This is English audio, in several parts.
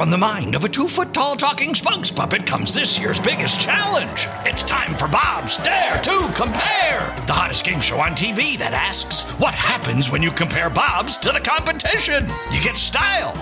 From the mind of a 2-foot-tall talking spokes puppet comes this year's biggest challenge. It's time for Bob's Dare to Compare, the hottest game show on TV that asks, what happens when you compare Bob's to the competition? You get style.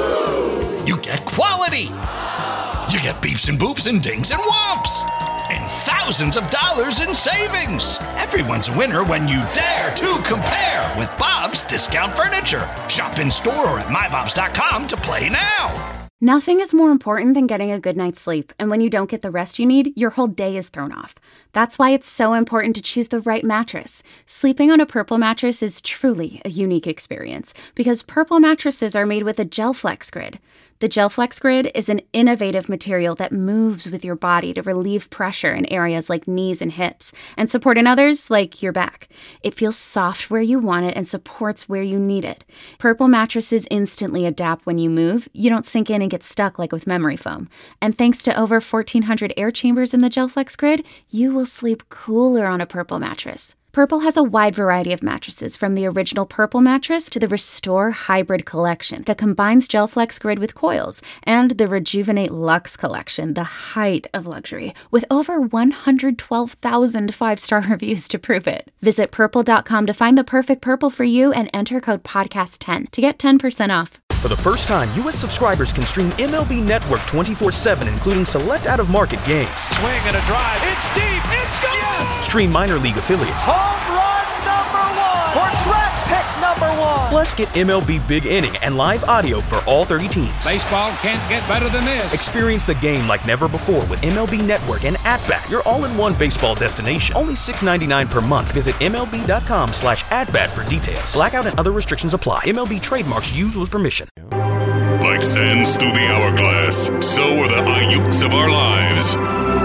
You get quality. You get beeps and boops and dings and whomps. And thousands of dollars in savings. Everyone's a winner when you dare to compare with Bob's Discount Furniture. Shop in store or at mybobs.com to play now. Nothing is more important than getting a good night's sleep, and when you don't get the rest you need, your whole day is thrown off. That's why it's so important to choose the right mattress. Sleeping on a Purple mattress is truly a unique experience, because Purple mattresses are made with a GelFlex Grid. The GelFlex Grid is an innovative material that moves with your body to relieve pressure in areas like knees and hips, and support in others like your back. It feels soft where you want it and supports where you need it. Purple mattresses instantly adapt when you move. You don't sink in and get stuck like with memory foam. And thanks to over 1,400 air chambers in the GelFlex Grid, you will sleep cooler on a Purple mattress. Purple has a wide variety of mattresses, from the original Purple mattress to the Restore Hybrid collection that combines GelFlex Grid with coils, and the Rejuvenate Luxe collection, the height of luxury, with over 112,000 five-star reviews to prove it. Visit purple.com to find the perfect Purple for you and enter code podcast10 to get 10% off. For the first time, U.S. subscribers can stream MLB Network 24/7, including select out-of-market games. Swing and a drive. It's deep. It's gone. Yes! Stream minor league affiliates. Home run number 1. Or draft pick number 1. Plus, get MLB Big Inning and live audio for all 30 teams. Baseball can't get better than this. Experience the game like never before with MLB Network and At-Bat, your all-in-one baseball destination. Only $6.99 per month. Visit MLB.com/AtBat for details. Blackout and other restrictions apply. MLB trademarks used with permission. Like sands through the hourglass, so are the Ayuks of our lives.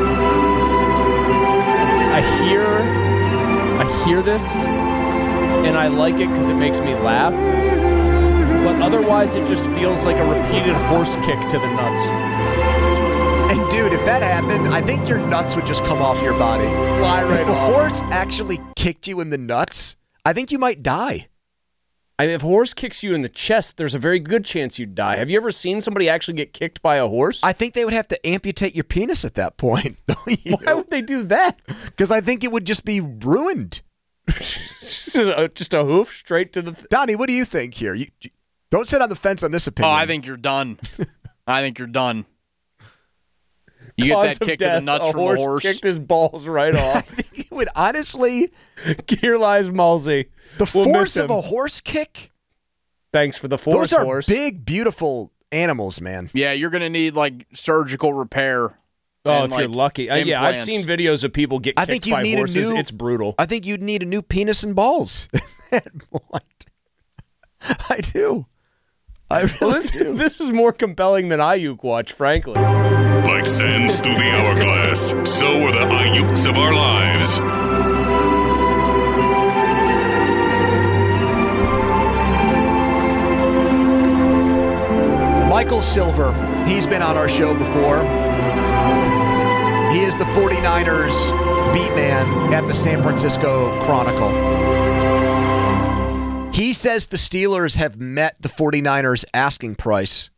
I hear this, and I like it because it makes me laugh. But otherwise, it just feels like a repeated horse kick to the nuts. And dude, if that happened, I think your nuts would just come off your body. Fly right off. If a horse actually kicked you in the nuts, I think you might die. If a horse kicks you in the chest, there's a very good chance you'd die. Have you ever seen somebody actually get kicked by a horse? I think they would have to amputate your penis at that point. Why would they do that? Because I think it would just be ruined. Just a hoof straight to the... Donnie, what do you think here? You don't sit on the fence on this opinion. Oh, I think you're done. I think you're done. You get that kick to the nuts from a horse. Kicked his balls right off. I think it would honestly... Here lies Malsey. The force of a horse kick? Thanks for the force, Those are horse. big, beautiful animals, man. Yeah, you're going to need, like, surgical repair. Oh, if you're lucky. Yeah, I've seen videos of people get kicked by horses. It's brutal. I think you'd need a new penis and balls at that point. I do. I really do. This is more compelling than Ayuk watch, frankly. Like sands through the hourglass, so are the Ayuks of our lives. Michael Silver, he's been on our show before. He is the 49ers beat man at the San Francisco Chronicle. He says the Steelers have met the 49ers asking price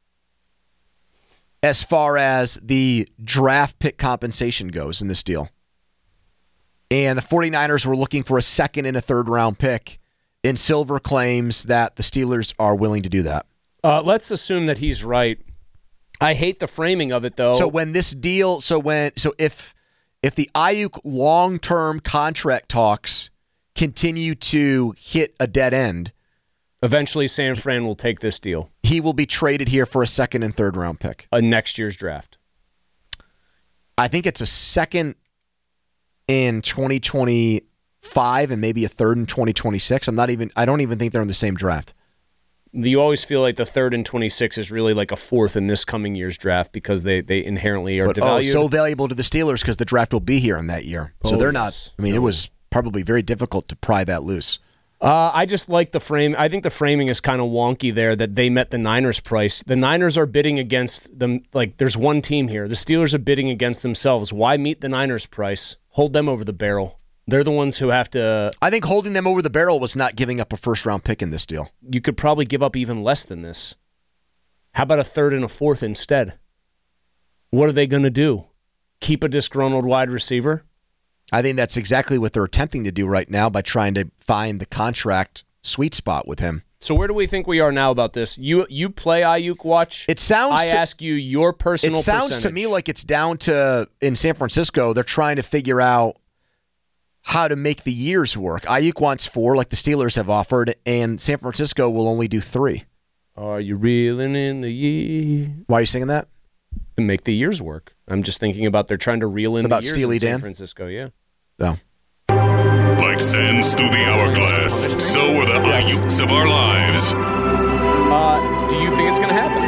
as far as the draft pick compensation goes in this deal. And the 49ers were looking for a second and a third round pick, and Silver claims that the Steelers are willing to do that. Let's assume that he's right. I hate the framing of it, though. So when this deal, if the Ayuk long-term contract talks continue to hit a dead end, eventually San Fran will take this deal. He will be traded here for a second and third round pick. Next year's draft. I think it's a second in 2025 and maybe a third in 2026. I don't even think they're in the same draft. You always feel like the third and 26 is really like a fourth in this coming year's draft because they inherently are devalued. So valuable to the Steelers because the draft will be here in that year. So they're not. I mean, it was probably very difficult to pry that loose. I just like the frame. I think the framing is kind of wonky there that they met the Niners price. The Niners are bidding against them. Like, there's one team here. The Steelers are bidding against themselves. Why meet the Niners price? Hold them over the barrel. They're the ones who have to... I think holding them over the barrel was not giving up a first-round pick in this deal. You could probably give up even less than this. How about a third and a fourth instead? What are they going to do? Keep a disgruntled wide receiver? I think that's exactly what they're attempting to do right now by trying to find the contract sweet spot with him. So where do we think we are now about this? You play Ayuk Watch. I ask you your personal percentage. It sounds to me like it's down to, in San Francisco, they're trying to figure out how to make the years work. Ayuk wants 4, like the Steelers have offered, and San Francisco will only do 3. Are you reeling in the year? Why are you singing that? To make the years work. I'm just thinking about they're trying to reel in the years Steely in San Dan? Francisco, yeah. Oh. Like sands through the hourglass, so are the Ayuks of our lives. Do you think it's going to happen?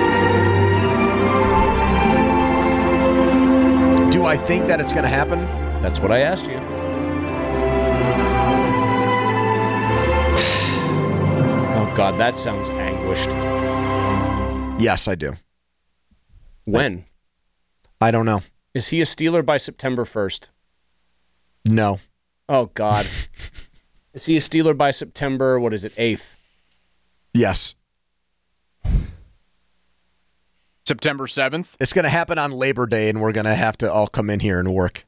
Do I think that it's going to happen? That's what I asked you. Oh, God, that sounds anguished. Yes, I do. When? I don't know. Is he a Steeler by September 1st? No. Oh, God. Is he a Steeler by September, 8th? Yes. September 7th? It's going to happen on Labor Day, and we're going to have to all come in here and work.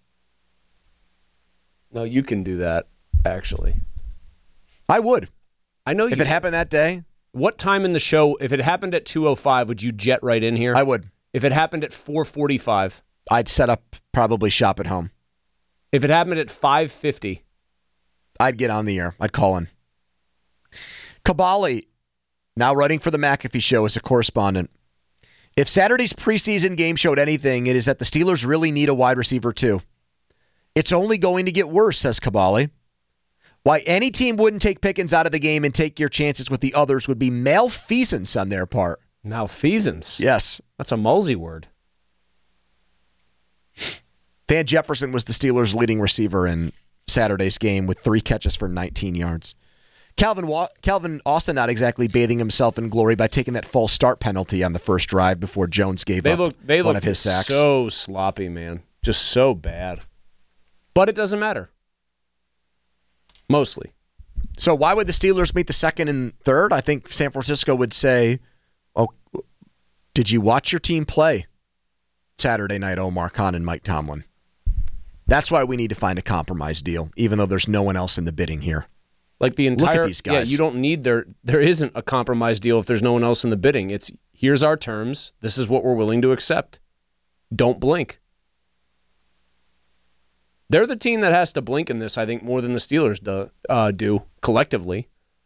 No, you can do that, actually. I would. I know you. If it happened that day. What time in the show, if it happened at 2:05, would you jet right in here? I would. If it happened at 4:45. I'd set up probably shop at home. If it happened at 5:50. I'd get on the air. I'd call in. Kabali, now writing for the McAfee Show as a correspondent. If Saturday's preseason game showed anything, it is that the Steelers really need a wide receiver too. It's only going to get worse, says Kabali. Why any team wouldn't take Pickens out of the game and take your chances with the others would be malfeasance on their part. Malfeasance? Yes. That's a Mulsey word. Van Jefferson was the Steelers' leading receiver in Saturday's game with 3 catches for 19 yards. Calvin Austin not exactly bathing himself in glory by taking that false start penalty on the first drive before Jones gave up one of his sacks. So sloppy, man. Just so bad. But it doesn't matter. Mostly. So why would the Steelers meet the second and third? I think San Francisco would say, oh, did you watch your team play Saturday night, Omar Khan and Mike Tomlin? That's why we need to find a compromise deal, even though there's no one else in the bidding here. Like the entire, look at these guys. Yeah, you don't need there isn't a compromise deal if there's no one else in the bidding. It's here's our terms. This is what we're willing to accept. Don't blink. They're the team that has to blink in this, I think, more than the Steelers do collectively.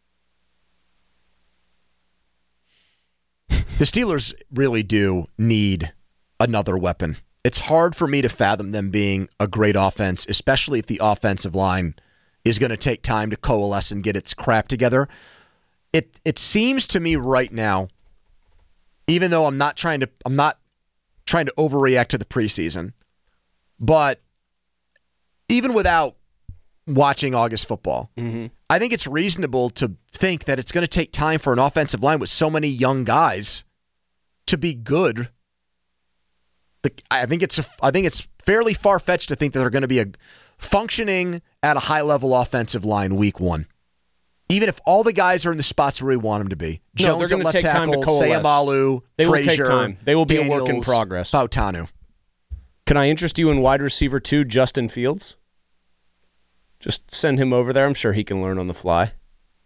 The Steelers really do need another weapon. It's hard for me to fathom them being a great offense, especially if the offensive line is going to take time to coalesce and get its crap together. It seems to me right now, even though I'm not trying to overreact to the preseason, but even without watching August football, I think it's reasonable to think that it's going to take time for an offensive line with so many young guys to be good. I think it's fairly far-fetched to think that they're going to be a functioning at a high-level offensive line week 1. Even if all the guys are in the spots where we want them to be. Jones at left tackle, Sayamalu, Frazier. Will take time. They will be Daniels, a work in progress. Fautanu. Can I interest you in wide receiver 2, Justin Fields? Just send him over there. I'm sure he can learn on the fly.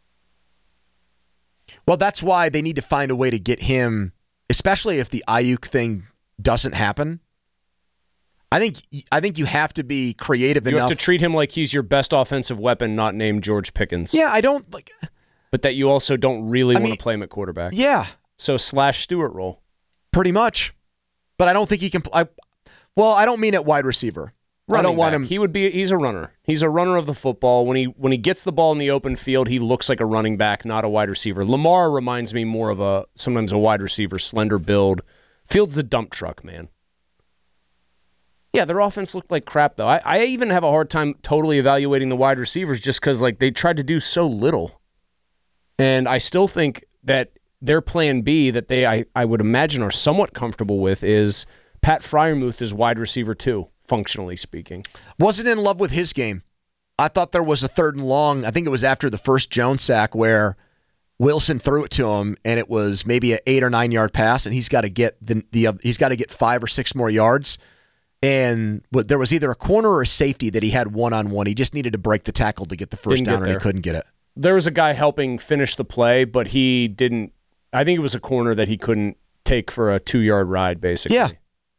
Well, that's why they need to find a way to get him, especially if the Ayuk thing doesn't happen. I think you have to be creative enough. You have to treat him like he's your best offensive weapon, not named George Pickens. Yeah, I don't like. But that you also don't really want to play him at quarterback. Yeah. So / Stewart role. Pretty much. But I don't think he can. I don't mean at wide receiver. I don't want him. He's a runner. He's a runner of the football. When he gets the ball in the open field, he looks like a running back, not a wide receiver. Lamar reminds me more of sometimes a wide receiver, slender build. Fields a dump truck, man. Yeah, their offense looked like crap, though. I even have a hard time totally evaluating the wide receivers just because they tried to do so little. And I still think that their plan B that I would imagine are somewhat comfortable with is Pat Freiermuth is wide receiver 2, functionally speaking. Wasn't in love with his game. I thought there was a 3rd and long. I think it was after the first Jones sack where Wilson threw it to him, and it was maybe an 8 or 9 yard pass, and he's got to get he's got to get 5 or 6 more yards. And there was either a corner or a safety that he had one-on-one. He just needed to break the tackle to get the first down, and he couldn't get it. There was a guy helping finish the play, but he didn't. I think it was a corner that he couldn't take for a 2-yard ride, basically. Yeah.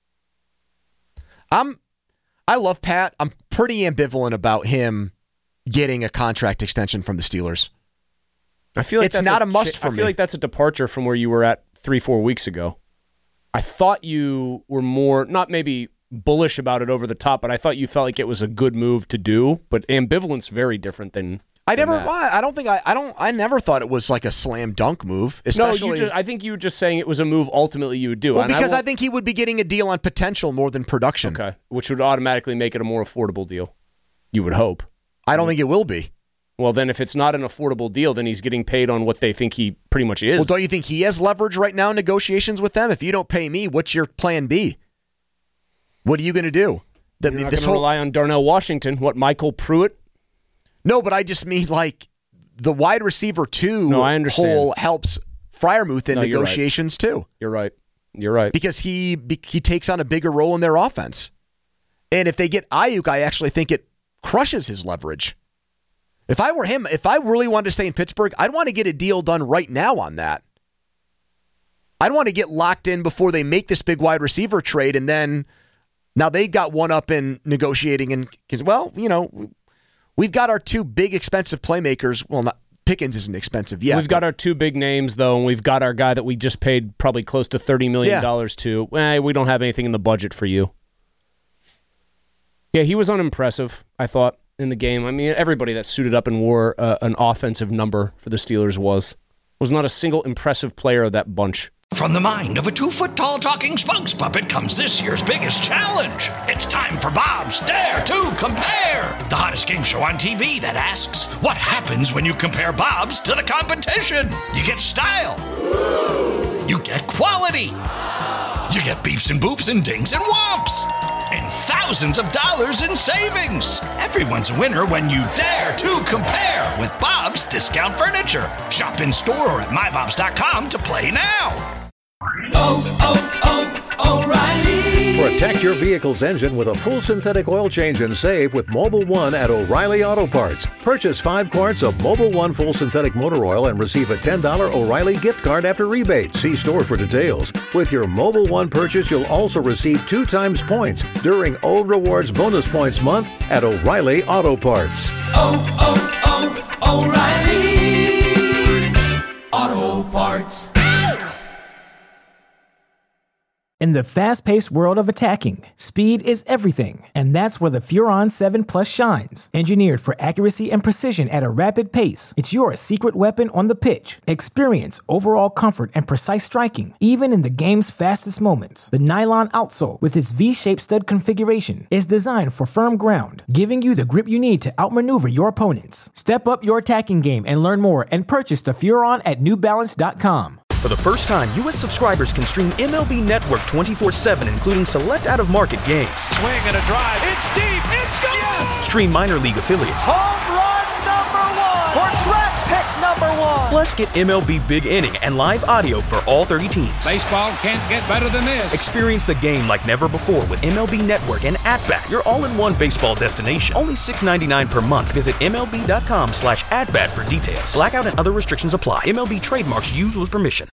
I love Pat. I'm pretty ambivalent about him getting a contract extension from the Steelers. I feel like it's not a must for me. I feel like that's a departure from where you were at 3-4 weeks ago. I thought you were more, not maybe bullish about it over the top, but I thought you felt like it was a good move to do. But ambivalent's very different than. I never thought it was like a slam dunk move. Especially, I think you were just saying it was a move ultimately you would do. Well, because I think he would be getting a deal on potential more than production. Okay, which would automatically make it a more affordable deal. You would hope. I don't think it will be. Well, then if it's not an affordable deal, then he's getting paid on what they think he pretty much is. Well, don't you think he has leverage right now in negotiations with them? If you don't pay me, what's your plan B? What are you going to do? You're not going to rely on Darnell Washington. What, Michael Pruitt? No, but I just mean like the wide receiver 2 hole helps Freiermuth in negotiations too. You're right. Because he takes on a bigger role in their offense. And if they get Ayuk, I actually think it crushes his leverage. If I were him, if I really wanted to stay in Pittsburgh, I'd want to get a deal done right now on that. I'd want to get locked in before they make this big wide receiver trade, and then now they got one up in negotiating, and because, well, you know, we've got our 2 big expensive playmakers. Well, not Pickens isn't expensive yet. We've got our 2 big names, though, and we've got our guy that we just paid probably close to $30 million to. We don't have anything in the budget for you. Yeah, he was unimpressive, I thought, in the game. I mean, everybody that suited up and wore an offensive number for the Steelers was not a single impressive player of that bunch. From the mind of a 2-foot-tall talking spokes puppet comes this year's biggest challenge. It's time for Bob's Dare to Compare, the hottest game show on TV that asks, what happens when you compare Bob's to the competition? You get style. You get quality. You get beeps and boops and dings and whomps. And thousands of dollars in savings. Everyone's a winner when you dare to compare with Bob's Discount Furniture. Shop in store or at mybobs.com to play now. O'Reilly. Protect your vehicle's engine with a full synthetic oil change and save with Mobil 1 at O'Reilly Auto Parts. Purchase 5 quarts of Mobil 1 full synthetic motor oil and receive a $10 O'Reilly gift card after rebate. See store for details. With your Mobil 1 purchase, you'll also receive 2 times points during O Rewards Bonus Points Month at O'Reilly Auto Parts. O'Reilly Auto Parts. In the fast-paced world of attacking, speed is everything, and that's where the Furon 7 Plus shines. Engineered for accuracy and precision at a rapid pace, it's your secret weapon on the pitch. Experience overall comfort and precise striking, even in the game's fastest moments. The nylon outsole, with its V-shaped stud configuration, is designed for firm ground, giving you the grip you need to outmaneuver your opponents. Step up your attacking game and learn more and purchase the Furon at NewBalance.com. For the first time, U.S. subscribers can stream MLB Network 24/7, including select out-of-market games. Swing and a drive. It's deep. It's gone. Yes. Stream minor league affiliates. Home run number 1. Or draft pick number 1. Plus, get MLB Big Inning and live audio for all 30 teams. Baseball can't get better than this. Experience the game like never before with MLB Network and At-Bat, your all-in-one baseball destination. Only $6.99 per month. Visit MLB.com/atbat for details. Blackout and other restrictions apply. MLB trademarks used with permission.